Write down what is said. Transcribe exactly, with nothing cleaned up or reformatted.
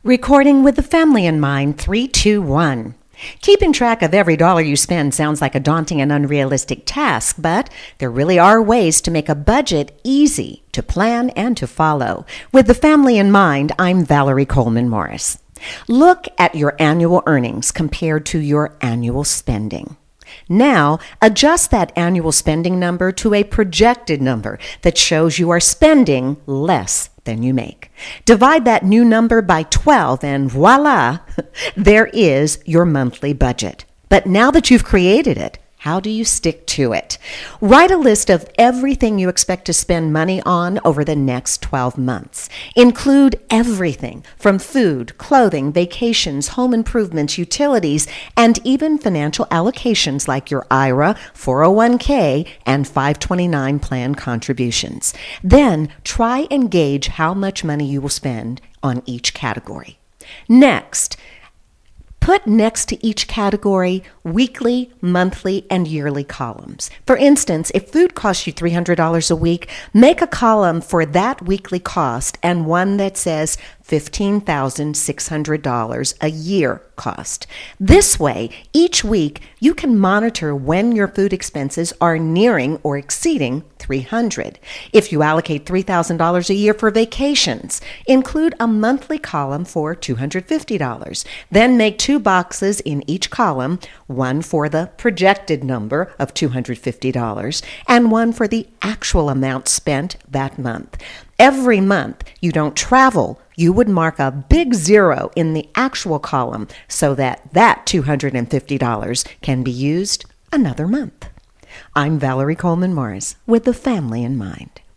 Recording with the family in mind, three, two, one. Keeping track of every dollar you spend sounds like a daunting and unrealistic task, but there really are ways to make a budget easy to plan and to follow. With the family in mind, I'm Valerie Coleman Morris. Look at your annual earnings compared to your annual spending. Now, adjust that annual spending number to a projected number that shows you are spending less than you make. Divide that new number by twelve and voila, there is your monthly budget. But now that you've created it, how do you stick to it? Write a list of everything you expect to spend money on over the next twelve months. Include everything from food, clothing, vacations, home improvements, utilities, and even financial allocations like your I R A, four oh one k, and five twenty-nine plan contributions. Then try and gauge how much money you will spend on each category. Next, put next to each category weekly, monthly, and yearly columns. For instance, if food costs you three hundred dollars a week, make a column for that weekly cost and one that says fifteen thousand six hundred dollars a year cost. This way, each week you can monitor when your food expenses are nearing or exceeding three hundred dollars. If you allocate three thousand dollars a year for vacations, include a monthly column for two hundred fifty dollars. Then make two boxes in each column, one for the projected number of two hundred fifty dollars and one for the actual amount spent that month. Every month you don't travel, you would mark a big zero in the actual column so that that two hundred fifty dollars can be used another month. I'm Valerie Coleman Morris with the family in mind.